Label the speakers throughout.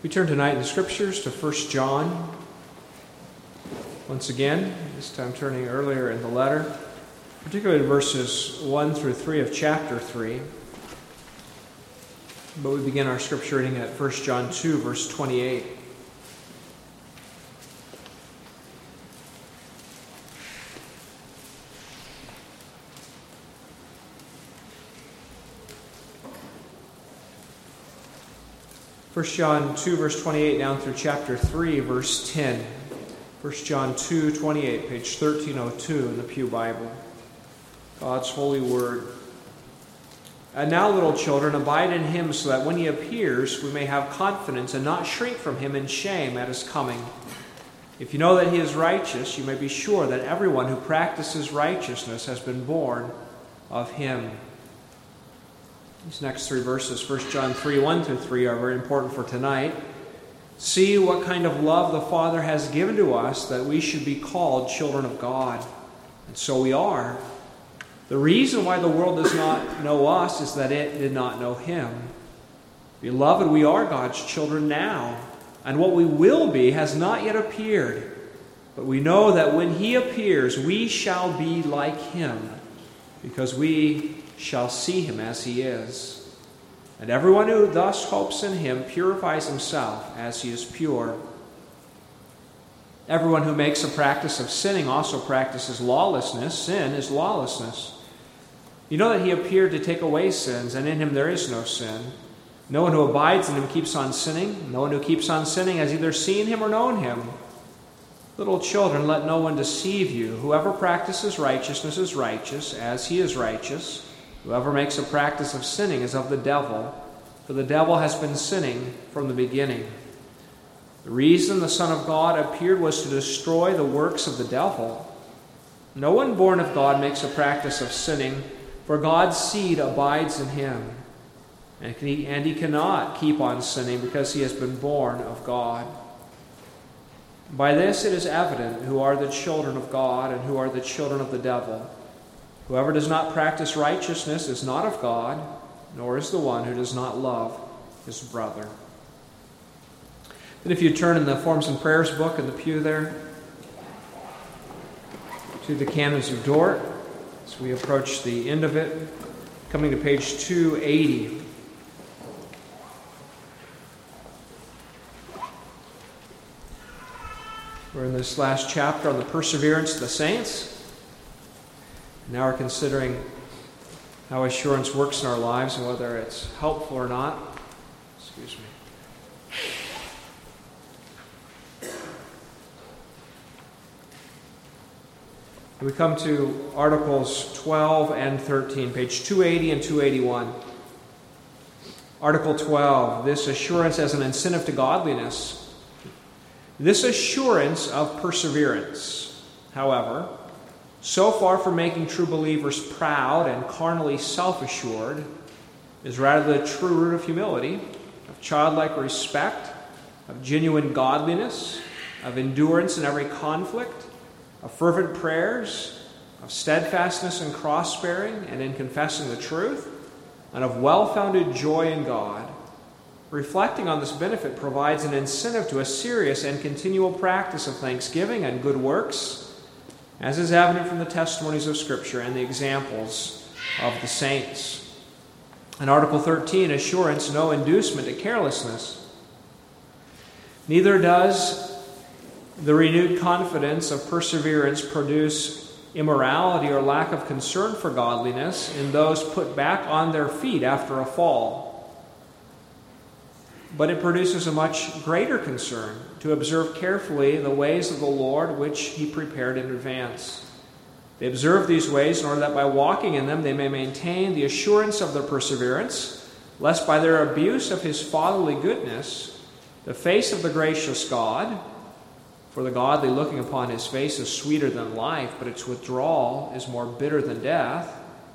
Speaker 1: We turn tonight in the Scriptures to 1 John. Once again, this time turning earlier in the letter, particularly to verses 1 through 3 of chapter 3. But we begin our Scripture reading at 1 John 2, verse 28. First John 2, verse 28, down through chapter 3, verse 10. 1 John 2, 28, page 1302 in the Pew Bible. God's holy word. And now, little children, abide in him, so that when he appears, we may have confidence and not shrink from him in shame at his coming. If you know that he is righteous, you may be sure that everyone who practices righteousness has been born of him. These next three verses, 1 John 3, 1 through 3, are very important for tonight. See what kind of love the Father has given to us, that we should be called children of God. And so we are. The reason why the world does not know us is that it did not know him. Beloved, we are God's children now, and what we will be has not yet appeared. But we know that when he appears, we shall be like him, because we shall see him as he is. And everyone who thus hopes in him purifies himself as he is pure. Everyone who makes a practice of sinning also practices lawlessness. Sin is lawlessness. You know that he appeared to take away sins, and in him there is no sin. No one who abides in him keeps on sinning. No one who keeps on sinning has either seen him or known him. Little children, let no one deceive you. Whoever practices righteousness is righteous, as he is righteous. Whoever makes a practice of sinning is of the devil, for the devil has been sinning from the beginning. The reason the Son of God appeared was to destroy the works of the devil. No one born of God makes a practice of sinning, for God's seed abides in him, and he cannot keep on sinning because he has been born of God. By this it is evident who are the children of God and who are the children of the devil. Whoever does not practice righteousness is not of God, nor is the one who does not love his brother. Then if you turn in the Forms and Prayers book in the pew there to the Canons of Dort, as we approach the end of it, coming to page 280. We're in this last chapter on the perseverance of the saints. Now we're considering how assurance works in our lives and whether it's helpful or not. Excuse me. We come to Articles 12 and 13, page 280 and 281. Article 12, this assurance as an incentive to godliness. This assurance of perseverance, however, so far from making true believers proud and carnally self-assured, is rather the true root of humility, of childlike respect, of genuine godliness, of endurance in every conflict, of fervent prayers, of steadfastness in cross-bearing and in confessing the truth, and of well-founded joy in God. Reflecting on this benefit provides an incentive to a serious and continual practice of thanksgiving and good works, as is evident from the testimonies of Scripture and the examples of the saints. In Article 13, assurance, no inducement to carelessness. Neither does the renewed confidence of perseverance produce immorality or lack of concern for godliness in those put back on their feet after a fall. But it produces a much greater concern to observe carefully the ways of the Lord which he prepared in advance. They observe these ways in order that by walking in them they may maintain the assurance of their perseverance, lest by their abuse of his fatherly goodness, the face of the gracious God, for the godly looking upon his face is sweeter than life, but its withdrawal is more bitter than death,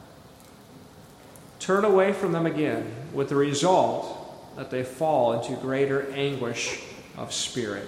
Speaker 1: turn away from them again, with the result that they fall into greater anguish of spirit.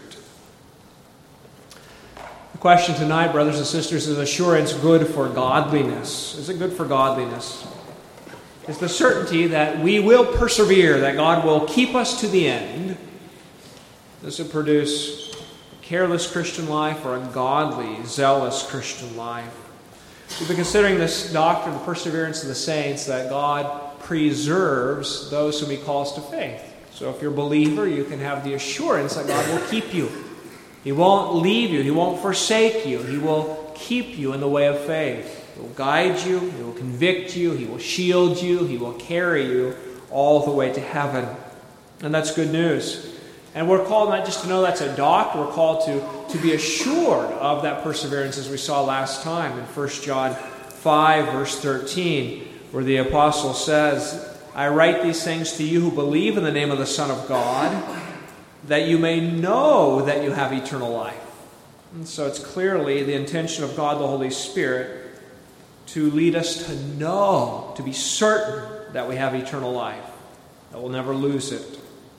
Speaker 1: The question tonight, brothers and sisters, is assurance good for godliness? Is it good for godliness? Is the certainty that we will persevere, that God will keep us to the end, Does it produce a careless Christian life or a godly, zealous Christian life? We've been considering this doctrine, the perseverance of the saints, that God preserves those whom He calls to faith. So if you're a believer, you can have the assurance that God will keep you. He won't leave you. He won't forsake you. He will keep you in the way of faith. He will guide you. He will convict you. He will shield you. He will carry you all the way to heaven. And that's good news. And we're called not just to know that's a doctrine, we're called to be assured of that perseverance, as we saw last time in 1 John 5, verse 13, where the apostle says, I write these things to you who believe in the name of the Son of God, that you may know that you have eternal life. And so it's clearly the intention of God the Holy Spirit to lead us to know, to be certain that we have eternal life, that we'll never lose it.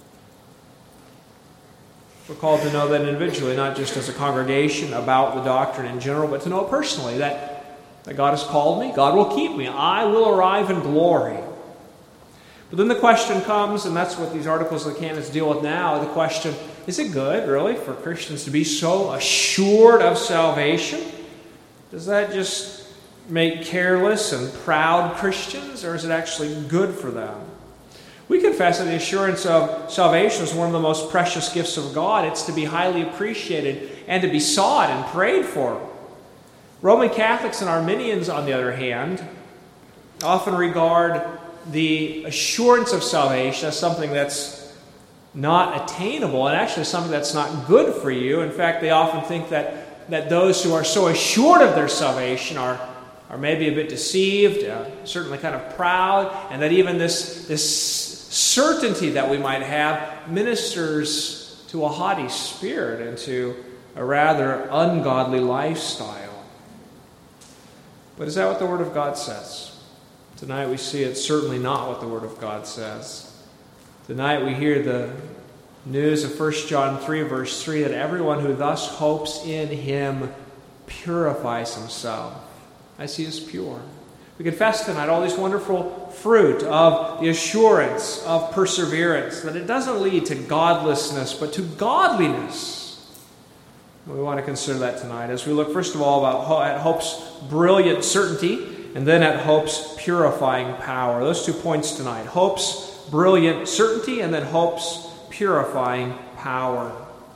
Speaker 1: We're called to know that individually, not just as a congregation about the doctrine in general, but to know it personally, that God has called me, God will keep me, I will arrive in glory. But then the question comes, and that's what these articles of the canons deal with now, the question, is it good, really, for Christians to be so assured of salvation? Does that just make careless and proud Christians, or is it actually good for them? We confess that the assurance of salvation is one of the most precious gifts of God. It's to be highly appreciated and to be sought and prayed for. Roman Catholics and Arminians, on the other hand, often regard the assurance of salvation as something that's not attainable and actually something that's not good for you. In fact, they often think that those who are so assured of their salvation are maybe a bit deceived, certainly kind of proud, and that even this certainty that we might have ministers to a haughty spirit and to a rather ungodly lifestyle. But is that what the Word of God says? Tonight we see it's certainly not what the Word of God says. Tonight we hear the news of 1 John 3, verse 3, that everyone who thus hopes in Him purifies himself as he is pure. We confess tonight all this wonderful fruit of the assurance of perseverance, that it doesn't lead to godlessness, but to godliness. We want to consider that tonight as we look, first of all, at hope's brilliant certainty, and then at hope's purifying power. Those 2 points tonight. Hope's brilliant certainty, and then hope's purifying power.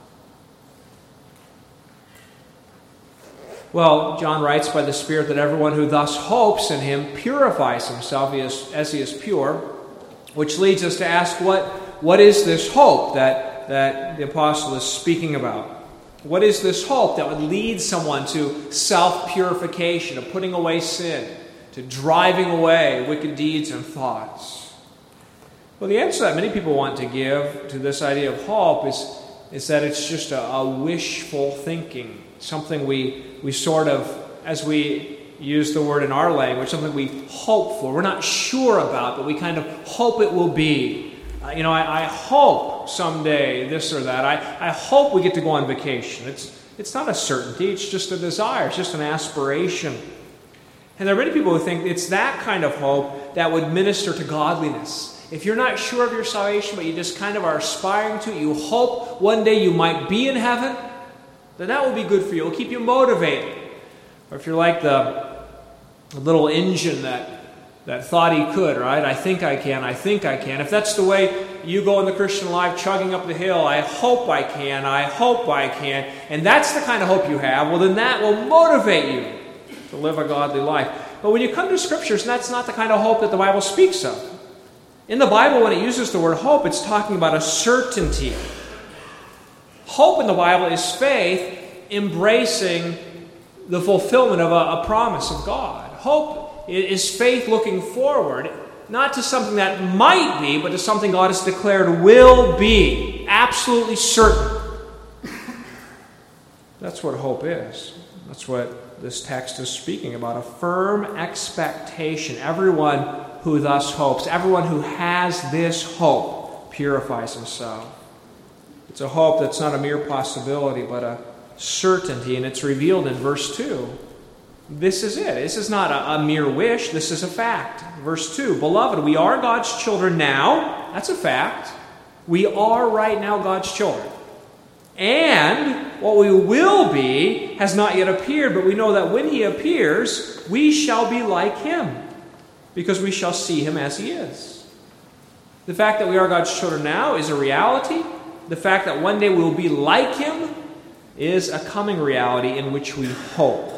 Speaker 1: Well, John writes by the Spirit that everyone who thus hopes in Him purifies himself as he is pure, which leads us to ask, what is this hope that the apostle is speaking about? What is this hope that would lead someone to self-purification, to putting away sin, to driving away wicked deeds and thoughts? Well, the answer that many people want to give to this idea of hope is that it's just a wishful thinking, something we sort of, as we use the word in our language, something we hope for. We're not sure about, but we kind of hope it will be. I hope someday this or that. I hope we get to go on vacation. It's not a certainty. It's just a desire. It's just an aspiration. And there are many people who think it's that kind of hope that would minister to godliness. If you're not sure of your salvation, but you just kind of are aspiring to it, you hope one day you might be in heaven, then that will be good for you. It will keep you motivated. Or if you're like the little engine that thought he could, right? I think I can. If that's the way you go in the Christian life, chugging up the hill, I hope I can, and that's the kind of hope you have, well, then that will motivate you to live a godly life. But when you come to Scriptures, that's not the kind of hope that the Bible speaks of. In the Bible, when it uses the word hope, it's talking about a certainty. Hope in the Bible is faith embracing the fulfillment of a promise of God. Hope is faith looking forward, not to something that might be, but to something God has declared will be. Absolutely certain. That's what hope is. That's what this text is speaking about. A firm expectation. Everyone who thus hopes, everyone who has this hope, purifies himself. It's a hope that's not a mere possibility, but a certainty, and it's revealed in verse 2. This is it. This is not a mere wish. This is a fact. Verse 2, Beloved, we are God's children now. That's a fact. We are right now God's children. And what we will be has not yet appeared, but we know that when he appears, we shall be like him, because we shall see him as he is. The fact that we are God's children now is a reality. The fact that one day we will be like him is a coming reality in which we hope.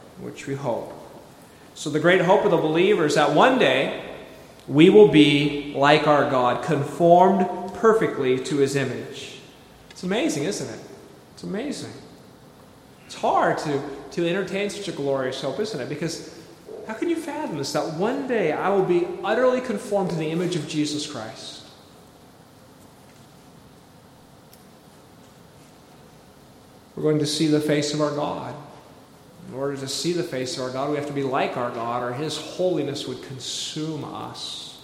Speaker 1: So the great hope of the believer is that one day we will be like our God, conformed perfectly to his image. It's amazing, isn't it? It's amazing. It's hard to entertain such a glorious hope, isn't it? Because how can you fathom this? That one day I will be utterly conformed to the image of Jesus Christ. We're going to see the face of our God. In order to see the face of our God, we have to be like our God, or his holiness would consume us.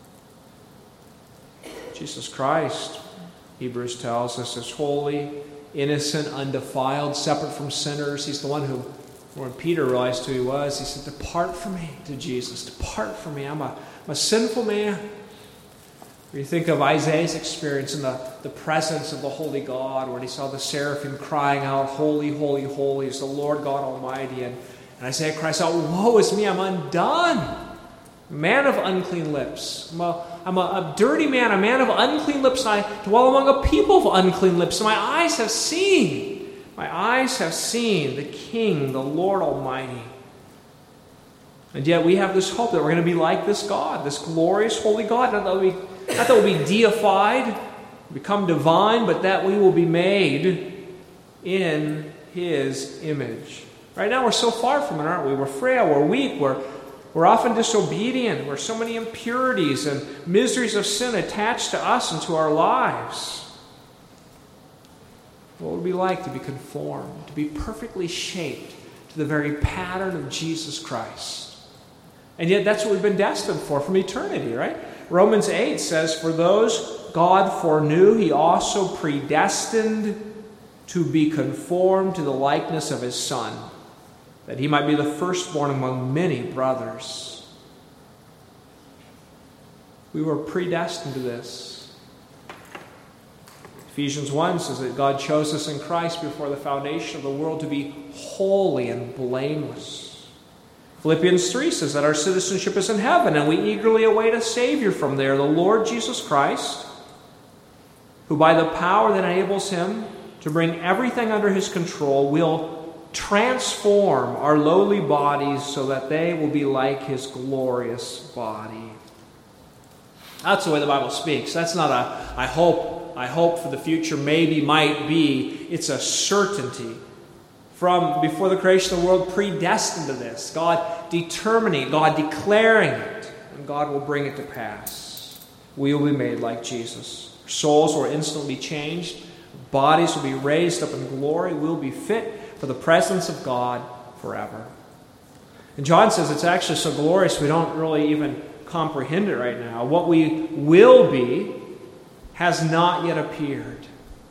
Speaker 1: Jesus Christ, Hebrews tells us, is holy, innocent, undefiled, separate from sinners. He's the one who, when Peter realized who he was, he said, "Depart from me," to Jesus. "Depart from me. I'm a sinful man." Or you think of Isaiah's experience in the presence of the holy God, when he saw the seraphim crying out, "Holy, holy, holy is the Lord God Almighty." And Isaiah cries out, "Woe is me, I'm undone. Man of unclean lips. I'm a dirty man, a man of unclean lips, and I dwell among a people of unclean lips. And my eyes have seen the King, the Lord Almighty." And yet we have this hope that we're going to be like this God, this glorious, holy God. Not that we'll be deified, become divine, but that we will be made in his image. Right now we're so far from it, aren't we? We're frail, we're weak, we're often disobedient. We're so many impurities and miseries of sin attached to us and to our lives. What would it be like to be conformed, to be perfectly shaped to the very pattern of Jesus Christ? And yet that's what we've been destined for from eternity, right? Romans 8 says, "For those God foreknew, he also predestined to be conformed to the likeness of his Son, that he might be the firstborn among many brothers." We were predestined to this. Ephesians 1 says that God chose us in Christ before the foundation of the world to be holy and blameless. Philippians 3 says that our citizenship is in heaven, and we eagerly await a Savior from there, the Lord Jesus Christ, who by the power that enables him to bring everything under his control will transform our lowly bodies so that they will be like his glorious body. That's the way the Bible speaks. That's not I hope for the future, maybe, might be. It's a certainty. From before the creation of the world, predestined to this. God determining, God declaring it, and God will bring it to pass. We will be made like Jesus. Our souls will instantly be changed. Bodies will be raised up in glory. We'll be fit for the presence of God forever. And John says it's actually so glorious we don't really even comprehend it right now. What we will be has not yet appeared.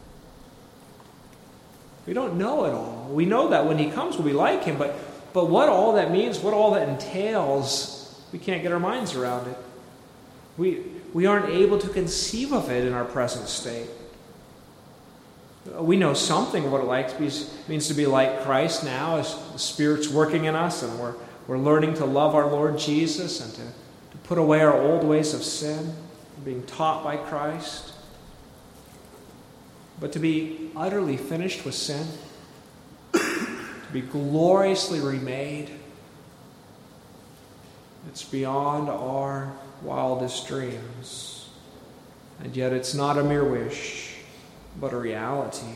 Speaker 1: We don't know it all. We know that when he comes, we'll be like him, but what all that means, what all that entails, we can't get our minds around it. We aren't able to conceive of it in our present state. We know something of what it means to be like Christ now, as the Spirit's working in us, and we're learning to love our Lord Jesus and to put away our old ways of sin, being taught by Christ. But to be utterly finished with sin, to be gloriously remade, it's beyond our wildest dreams. And yet it's not a mere wish, but a reality.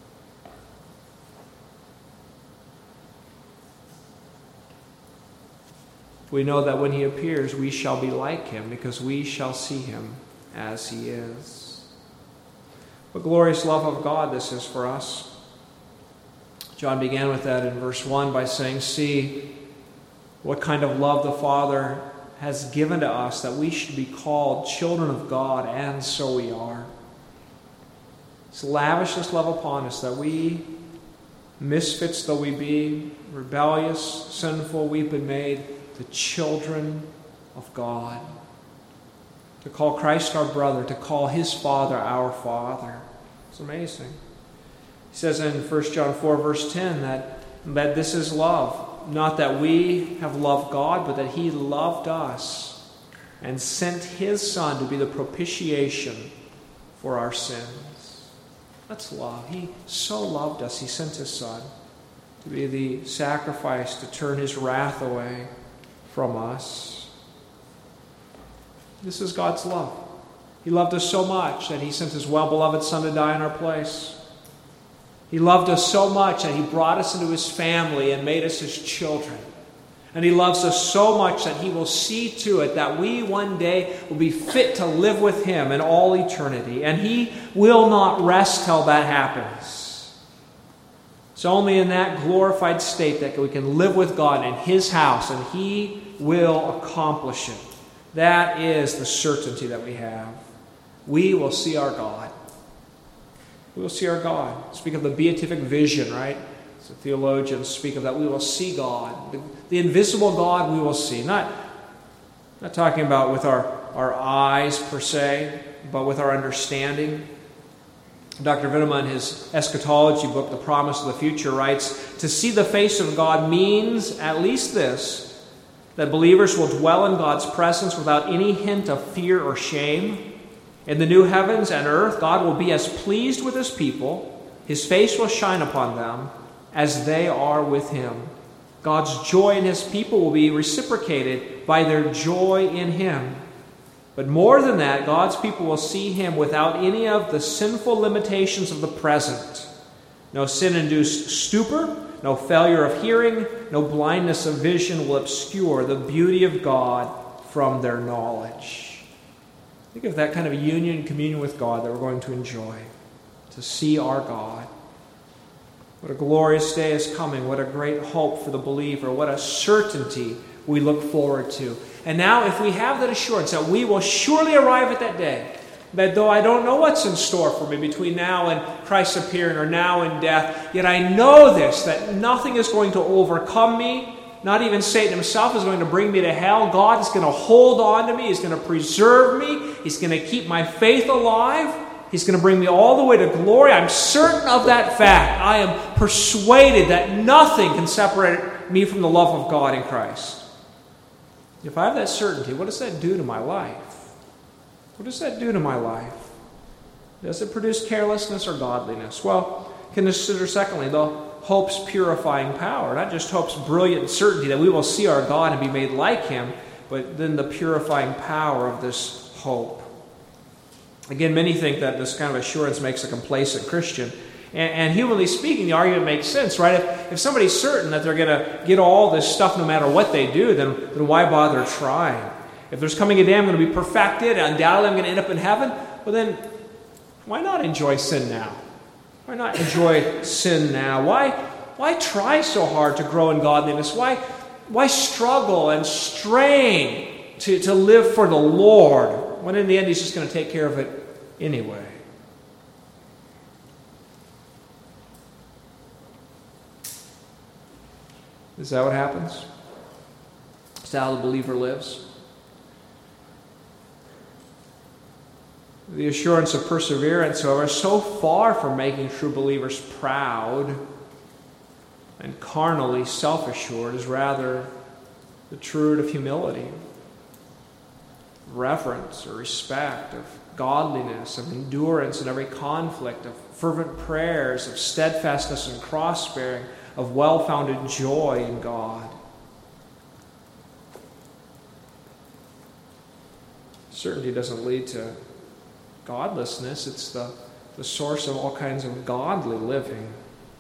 Speaker 1: We know that when he appears, we shall be like him, because we shall see him as he is. What glorious love of God this is for us. John began with that in verse 1 by saying, "See what kind of love the Father has given to us, that we should be called children of God, and so we are." He's lavished this love upon us, that we, misfits though we be, rebellious, sinful, we've been made the children of God. To call Christ our brother, to call his Father our Father. It's amazing. He says in 1 John 4, verse 10, that this is love. Not that we have loved God, but that He loved us and sent His Son to be the propitiation for our sins. That's love. He so loved us, He sent His Son to be the sacrifice to turn His wrath away from us. This is God's love. He loved us so much that He sent His well-beloved Son to die in our place. He loved us so much that He brought us into His family and made us His children. And He loves us so much that He will see to it that we one day will be fit to live with Him in all eternity. And He will not rest till that happens. It's only in that glorified state that we can live with God in His house, and He will accomplish it. That is the certainty that we have. We will see our God. We will see our God. Speak of the beatific vision, right? So theologians speak of that. We will see God. The invisible God we will see. Not talking about with our eyes per se, but with our understanding. Dr. Venema, in his eschatology book, The Promise of the Future, writes, to see the face of God means at least this, that believers will dwell in God's presence without any hint of fear or shame. In the new heavens and earth, God will be as pleased with His people, His face will shine upon them, as they are with Him. God's joy in His people will be reciprocated by their joy in Him. But more than that, God's people will see Him without any of the sinful limitations of the present. No sin-induced stupor, no failure of hearing, no blindness of vision will obscure the beauty of God from their knowledge. Think of that kind of union and communion with God that we're going to enjoy, to see our God. What a glorious day is coming. What a great hope for the believer. What a certainty we look forward to. And now, if we have that assurance that we will surely arrive at that day, that though I don't know what's in store for me between now and Christ's appearing or now and death, yet I know this, that nothing is going to overcome me. Not even Satan himself is going to bring me to hell. God is going to hold on to me. He's going to preserve me. He's going to keep my faith alive. He's going to bring me all the way to glory. I'm certain of that fact. I am persuaded that nothing can separate me from the love of God in Christ. If I have that certainty, what does that do to my life? What does that do to my life? Does it produce carelessness or godliness? Well, consider secondly the hope's purifying power. Not just hope's brilliant certainty that we will see our God and be made like Him, but then the purifying power of this hope. Again, many think that this kind of assurance makes a complacent Christian. And humanly speaking, the argument makes sense, right? If somebody's certain that they're going to get all this stuff no matter what they do, then why bother trying? If there's coming a day I'm going to be perfected, undoubtedly I'm going to end up in heaven, well then, why not enjoy sin now? Why not enjoy sin now? Why try so hard to grow in godliness? Why struggle and strain to live for the Lord when in the end He's just going to take care of it anyway? Is that what happens? Is that how the believer lives? The assurance of perseverance, however, is so far from making true believers proud and carnally self-assured, is rather the true root of humility, reverence or respect, of godliness, of endurance in every conflict, of fervent prayers, of steadfastness and cross-bearing, of well-founded joy in God. Certainty doesn't lead to godlessness. It's the source of all kinds of godly living.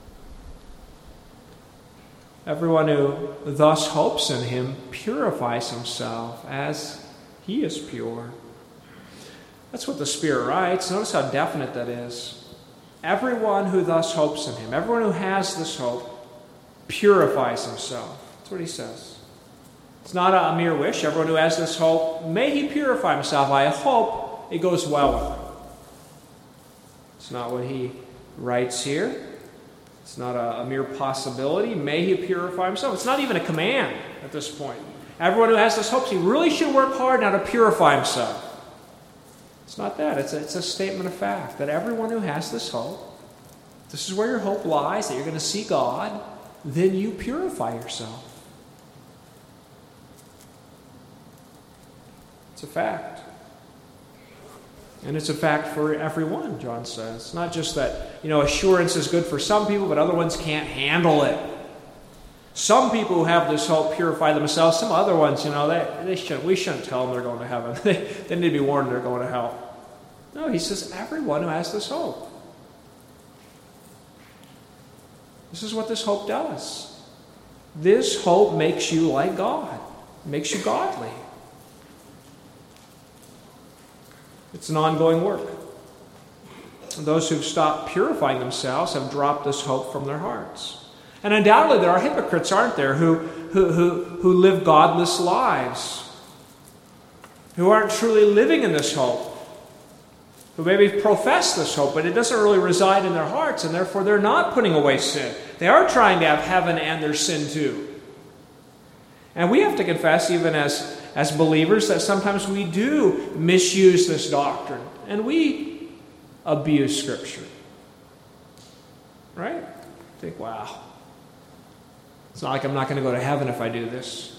Speaker 1: Everyone who thus hopes in Him purifies himself as He is pure. That's what the Spirit writes. Notice how definite that is. Everyone who thus hopes in Him, everyone who has this hope, purifies himself. That's what he says. It's not a mere wish. Everyone who has this hope, may he purify himself. I hope it goes well with him. It's not what he writes here. It's not a mere possibility. May he purify himself. It's not even a command at this point. Everyone who has this hope, he really should work hard now to purify himself. It's not that. It's a statement of fact that everyone who has this hope this is where your hope lies, that you're going to see God, then you purify yourself. It's a fact. And it's a fact for everyone, John says. It's not just that, assurance is good for some people, but other ones can't handle it. Some people who have this hope purify themselves. Some other ones, we shouldn't tell them they're going to heaven. They need to be warned they're going to hell. No, he says everyone who has this hope. This is what this hope does. This hope makes you like God. It makes you godly. It's an ongoing work. And those who've stopped purifying themselves have dropped this hope from their hearts. And undoubtedly there are hypocrites, aren't there, who live godless lives, who aren't truly living in this hope, who maybe profess this hope, but it doesn't really reside in their hearts, and therefore they're not putting away sin. They are trying to have heaven and their sin too. And we have to confess, even as believers, that sometimes we do misuse this doctrine, and we abuse Scripture. Right? Think, wow, it's not like I'm not going to go to heaven if I do this.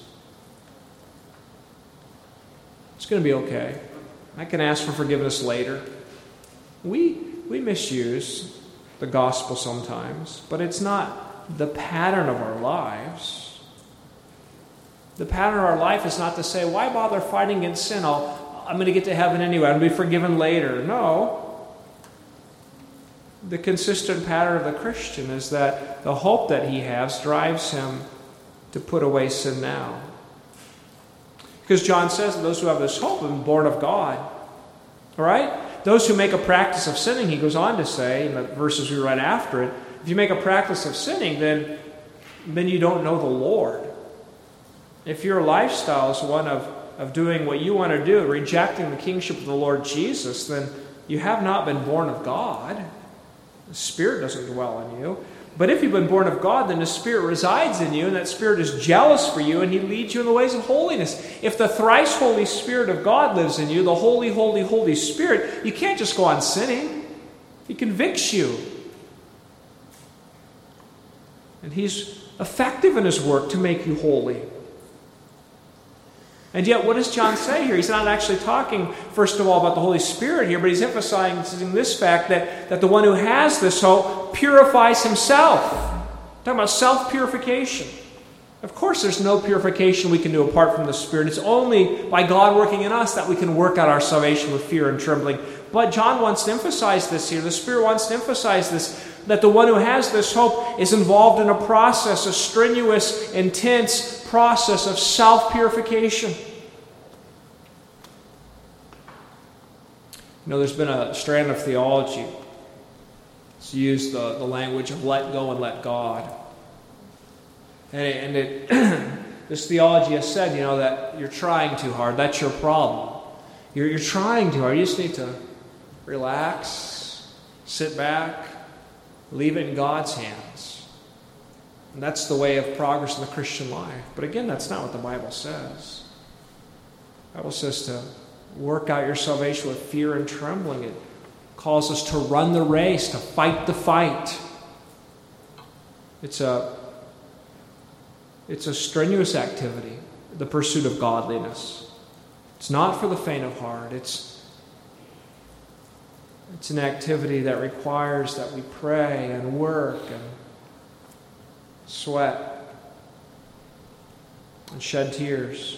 Speaker 1: It's going to be okay. I can ask for forgiveness later. We misuse the gospel sometimes, but it's not the pattern of our lives. The pattern of our life is not to say, why bother fighting against sin? I'm going to get to heaven anyway. I'm going to be forgiven later. No. The consistent pattern of the Christian is that the hope that he has drives him to put away sin now. Because John says that those who have this hope have been born of God. All right? Those who make a practice of sinning, he goes on to say in the verses we read after it, if you make a practice of sinning, then you don't know the Lord. If your lifestyle is one of doing what you want to do, rejecting the kingship of the Lord Jesus, then you have not been born of God. The Spirit doesn't dwell in you. But if you've been born of God, then the Spirit resides in you, and that Spirit is jealous for you, and he leads you in the ways of holiness. If the thrice Holy Spirit of God lives in you, the Holy, Holy, Holy Spirit, you can't just go on sinning. He convicts you. And he's effective in his work to make you holy. And yet, what does John say here? He's not actually talking, first of all, about the Holy Spirit here, but he's emphasizing this fact that the one who has this hope purifies himself. Talking about self-purification. Of course, there's no purification we can do apart from the Spirit. It's only by God working in us that we can work out our salvation with fear and trembling. But John wants to emphasize this here. The Spirit wants to emphasize this, that the one who has this hope is involved in a process, a strenuous, intense process of self-purification. There's been a strand of theology. It's used the language of let go and let God. And this theology has said, that you're trying too hard. That's your problem. You're trying too hard. You just need to relax, sit back, leave it in God's hands. And that's the way of progress in the Christian life. But again, that's not what the Bible says. The Bible says to work out your salvation with fear and trembling. It calls us to run the race, to fight the fight. It's a strenuous activity, the pursuit of godliness. It's not for the faint of heart. It's an activity that requires that we pray and work and sweat and shed tears.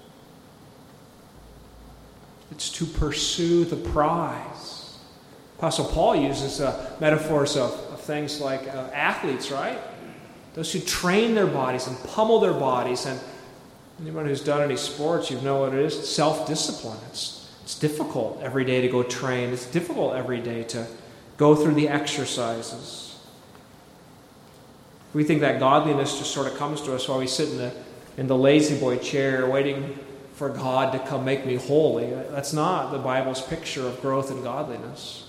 Speaker 1: It's to pursue the prize. Apostle Paul uses metaphors of things like athletes, right? Those who train their bodies and pummel their bodies. And anyone who's done any sports, you know what it is. It's self-discipline. It's difficult every day to go train. It's difficult every day to go through the exercises. We think that godliness just sort of comes to us while we sit in the lazy boy chair waiting for God to come make me holy. That's not the Bible's picture of growth in godliness.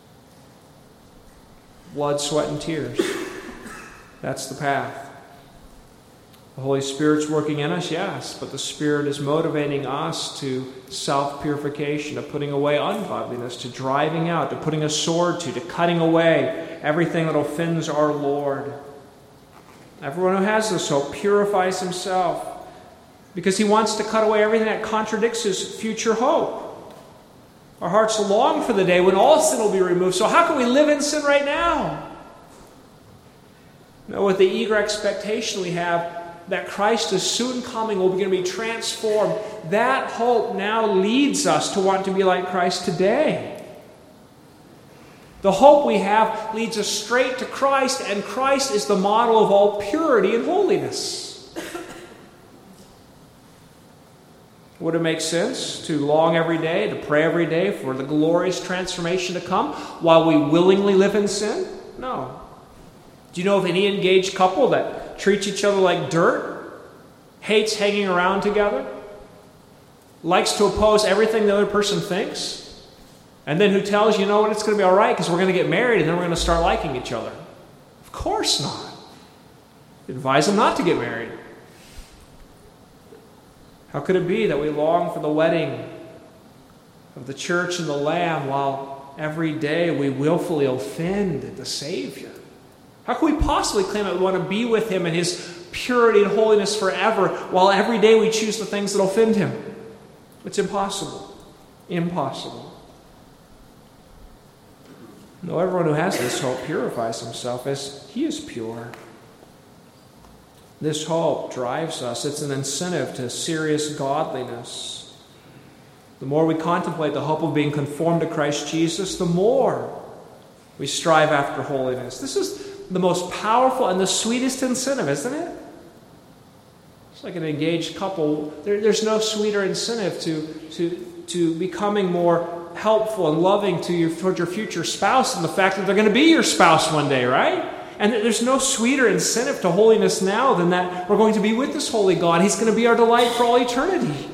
Speaker 1: Blood, sweat, and tears. That's the path. The Holy Spirit's working in us, yes, but the Spirit is motivating us to self-purification, to putting away ungodliness, to driving out, to putting a sword to cutting away everything that offends our Lord. Everyone who has this hope purifies himself because he wants to cut away everything that contradicts his future hope. Our hearts long for the day when all sin will be removed. So how can we live in sin right now? No, with the eager expectation we have that Christ is soon coming, we're going to be transformed. That hope now leads us to want to be like Christ today. The hope we have leads us straight to Christ, and Christ is the model of all purity and holiness. Would it make sense to long every day, to pray every day for the glorious transformation to come while we willingly live in sin? No. Do you know of any engaged couple that treats each other like dirt, hates hanging around together, likes to oppose everything the other person thinks, and then who tells you know what, it's going to be all right because we're going to get married and then we're going to start liking each other? Of course not. Advise them not to get married. How could it be that we long for the wedding of the church and the Lamb while every day we willfully offend the Savior? How can we possibly claim that we want to be with Him in His purity and holiness forever while every day we choose the things that offend Him? It's impossible. Impossible. No, everyone who has this hope purifies himself as he is pure. This hope drives us. It's an incentive to serious godliness. The more we contemplate the hope of being conformed to Christ Jesus, the more we strive after holiness. This is the most powerful and the sweetest incentive, isn't it? It's like an engaged couple. There's no sweeter incentive to becoming more helpful and loving towards your future spouse than the fact that they're going to be your spouse one day, right? And there's no sweeter incentive to holiness now than that we're going to be with this holy God. He's going to be our delight for all eternity.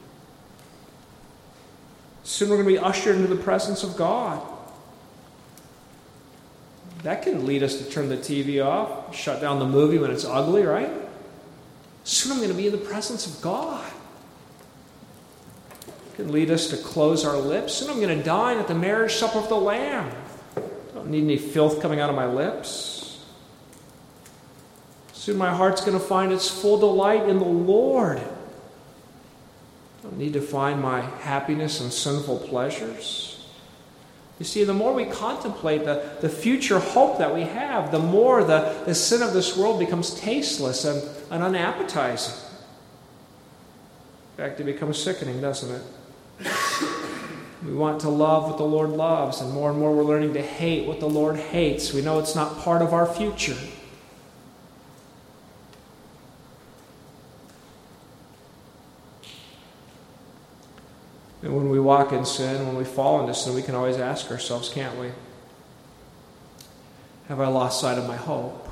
Speaker 1: Soon we're going to be ushered into the presence of God. That can lead us to turn the TV off, shut down the movie when it's ugly, right? Soon I'm going to be in the presence of God. It can lead us to close our lips. Soon I'm going to dine at the marriage supper of the Lamb. I don't need any filth coming out of my lips. Soon my heart's going to find its full delight in the Lord. I don't need to find my happiness in sinful pleasures. You see, the more we contemplate the future hope that we have, the more the sin of this world becomes tasteless and unappetizing. In fact, it becomes sickening, doesn't it? We want to love what the Lord loves, and more we're learning to hate what the Lord hates. We know it's not part of our future. And when we walk in sin, when we fall into sin, we can always ask ourselves, can't we? Have I lost sight of my hope?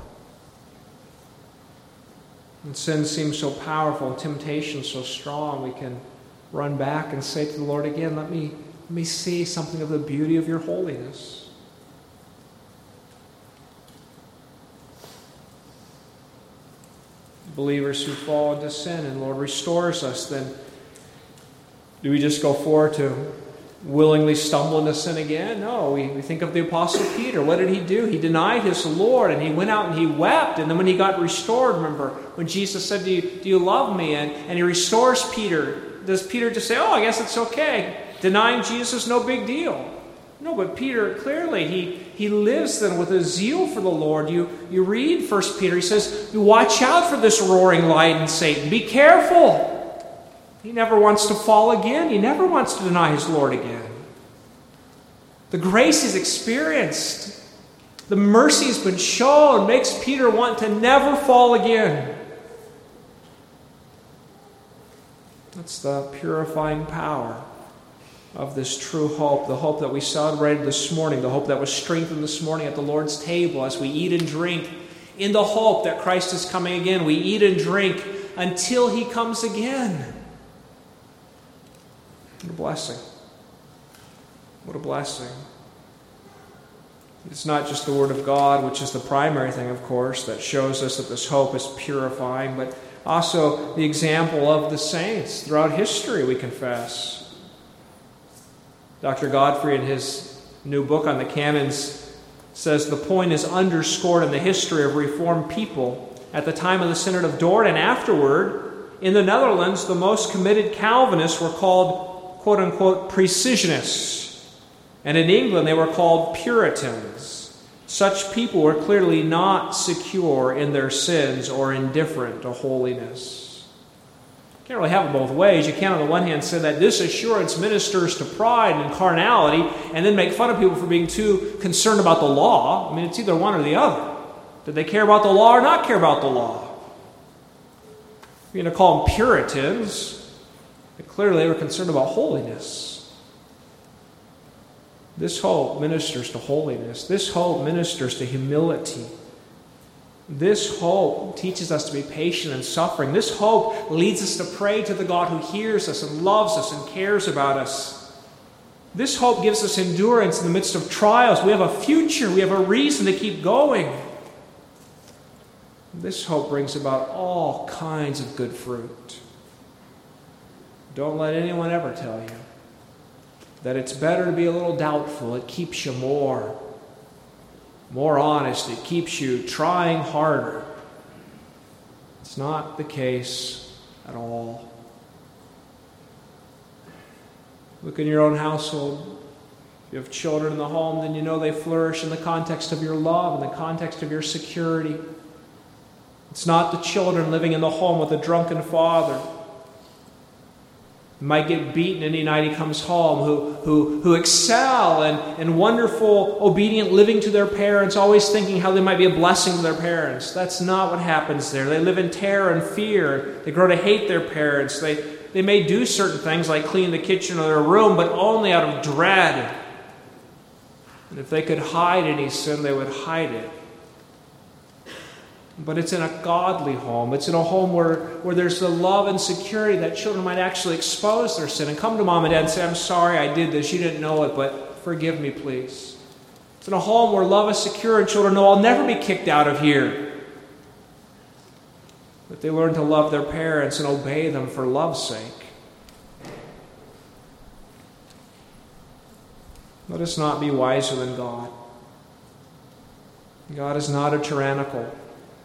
Speaker 1: When sin seems so powerful and temptation so strong, we can run back and say to the Lord again, let me see something of the beauty of your holiness. Believers who fall into sin and the Lord restores us, then do we just go forward to willingly stumble into sin again? No, we think of the Apostle Peter. What did he do? He denied his Lord, and he went out and he wept. And then when he got restored, remember, when Jesus said, do you love me? And he restores Peter. Does Peter just say, oh, I guess it's okay. Denying Jesus, no big deal. No, but Peter, clearly, he lives then with a zeal for the Lord. You read 1 Peter, he says, watch out for this roaring lion, Satan. Be careful. He never wants to fall again. He never wants to deny his Lord again. The grace he's experienced, the mercy he's been shown, makes Peter want to never fall again. That's the purifying power of this true hope, the hope that we celebrated this morning, the hope that was strengthened this morning at the Lord's table as we eat and drink in the hope that Christ is coming again. We eat and drink until he comes again. What a blessing. What a blessing. It's not just the Word of God, which is the primary thing, of course, that shows us that this hope is purifying, but also the example of the saints throughout history, we confess. Dr. Godfrey, in his new book on the canons, says the point is underscored in the history of Reformed people at the time of the Synod of Dort and afterward. In the Netherlands, the most committed Calvinists were called, quote-unquote, precisionists. And in England, they were called Puritans. Such people were clearly not secure in their sins or indifferent to holiness. You can't really have it both ways. You can't on the one hand say that this assurance ministers to pride and carnality and then make fun of people for being too concerned about the law. I mean, it's either one or the other. Did they care about the law or not care about the law? You're going to call them Puritans, but clearly they were concerned about holiness. This hope ministers to holiness. This hope ministers to humility. This hope teaches us to be patient in suffering. This hope leads us to pray to the God who hears us and loves us and cares about us. This hope gives us endurance in the midst of trials. We have a future. We have a reason to keep going. This hope brings about all kinds of good fruit. Don't let anyone ever tell you that it's better to be a little doubtful. It keeps you more honest. It keeps you trying harder. It's not the case at all. Look in your own household. If you have children in the home, then you know they flourish in the context of your love, in the context of your security. It's not the children living in the home with a drunken father. He might get beaten any night he comes home, who excel in wonderful, obedient living to their parents, always thinking how they might be a blessing to their parents. That's not what happens there. They live in terror and fear. They grow to hate their parents. They may do certain things like clean the kitchen or their room, but only out of dread. And if they could hide any sin, they would hide it. But it's in a godly home. It's in a home where there's the love and security that children might actually expose their sin and come to mom and dad and say, I'm sorry I did this. You didn't know it, but forgive me, please. It's in a home where love is secure and children know I'll never be kicked out of here. But they learn to love their parents and obey them for love's sake. Let us not be wiser than God. God is not a tyrannical,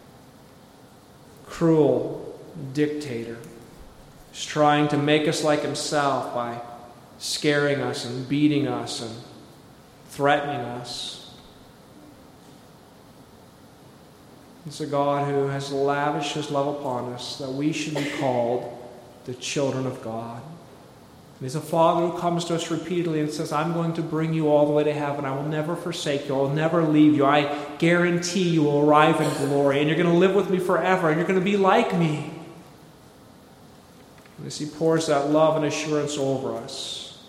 Speaker 1: cruel dictator. He's trying to make us like himself by scaring us and beating us and threatening us. It's a God who has lavished his love upon us that we should be called the children of God. And he's a Father who comes to us repeatedly and says, I'm going to bring you all the way to heaven. I will never forsake you. I will never leave you. I guarantee you will arrive in glory. And you're going to live with me forever. And you're going to be like me. And as he pours that love and assurance over us,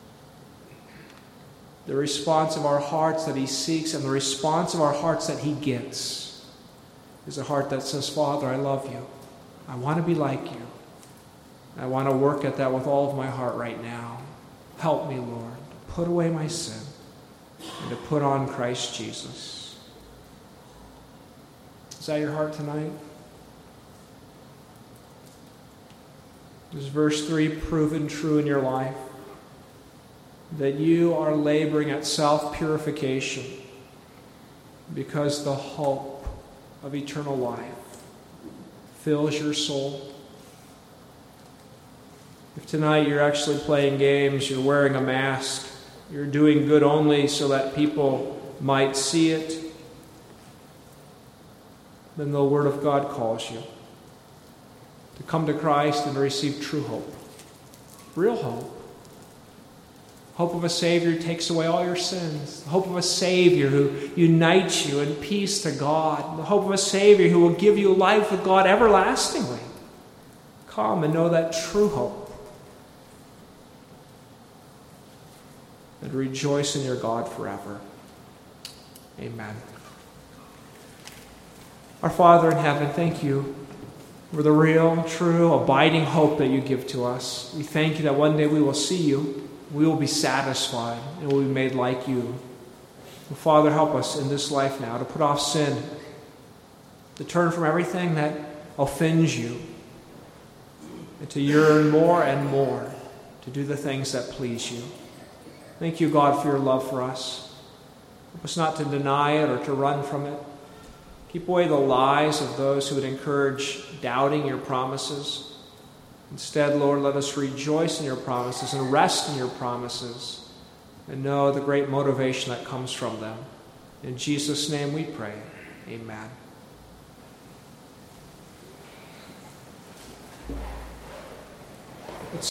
Speaker 1: the response of our hearts that he seeks and the response of our hearts that he gets is a heart that says, Father, I love you. I want to be like you. I want to work at that with all of my heart right now. Help me, Lord, to put away my sin and to put on Christ Jesus. Is that your heart tonight? Is verse 3 proven true in your life? That you are laboring at self-purification because the hope of eternal life fills your soul? If tonight you're actually playing games, you're wearing a mask, you're doing good only so that people might see it, then the Word of God calls you to come to Christ and to receive true hope. Real hope. Hope of a Savior who takes away all your sins. The hope of a Savior who unites you in peace to God. The hope of a Savior who will give you life with God everlastingly. Come and know that true hope. And rejoice in your God forever. Amen. Our Father in heaven, thank you for the real, true, abiding hope that you give to us. We thank you that one day we will see you, we will be satisfied, and we will be made like you. Well, Father, help us in this life now to put off sin, to turn from everything that offends you, and to yearn more and more to do the things that please you. Thank you, God, for your love for us. Help us not to deny it or to run from it. Keep away the lies of those who would encourage doubting your promises. Instead, Lord, let us rejoice in your promises and rest in your promises and know the great motivation that comes from them. In Jesus' name we pray. Amen.